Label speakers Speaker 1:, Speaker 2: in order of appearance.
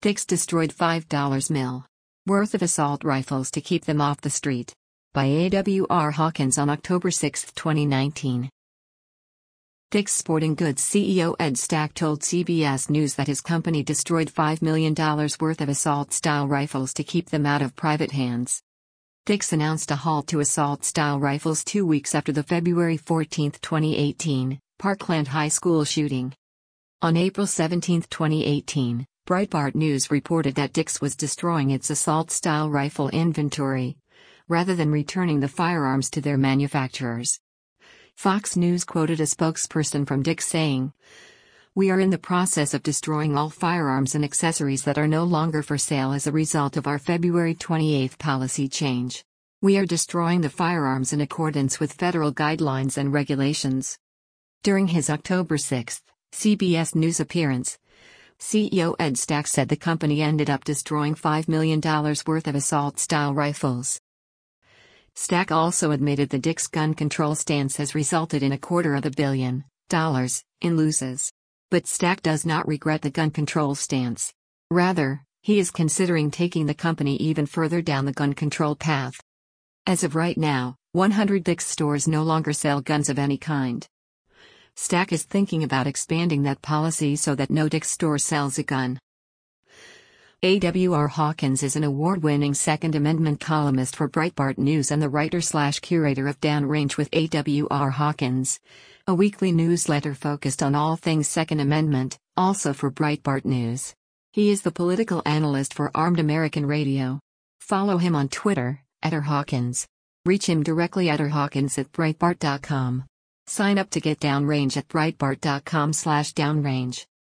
Speaker 1: Dick's destroyed $5 mil worth of assault rifles to keep them off the street. By A.W.R. Hawkins on October 6, 2019. Dick's Sporting Goods CEO Ed Stack told CBS News that his company destroyed $5 million worth of assault-style rifles to keep them out of private hands. Dick's announced a halt to assault-style rifles 2 weeks after the February 14, 2018, Parkland High School shooting. On April 17, 2018, Breitbart News reported that Dick's was destroying its assault-style rifle inventory, rather than returning the firearms to their manufacturers. Fox News quoted a spokesperson from Dick's saying, "We are in the process of destroying all firearms and accessories that are no longer for sale as a result of our February 28 policy change. We are destroying the firearms in accordance with federal guidelines and regulations." During his October 6 CBS News appearance, CEO Ed Stack said the company ended up destroying $5 million worth of assault-style rifles. Stack also admitted the Dick's gun control stance has resulted in $250 million in losses. But Stack does not regret the gun control stance. Rather, he is considering taking the company even further down the gun control path. As of right now, 100 Dick's stores no longer sell guns of any kind. Stack is thinking about expanding that policy so that no Dick's store sells a gun. A.W.R. Hawkins is an award-winning Second Amendment columnist for Breitbart News and the writer/curator of Downrange with A.W.R. Hawkins, a weekly newsletter focused on all things Second Amendment, also for Breitbart News. He is the political analyst for Armed American Radio. Follow him on Twitter, @rhawkins. Reach him directly at rhawkins@breitbart.com. Sign up to get Downrange at breitbart.com/downrange.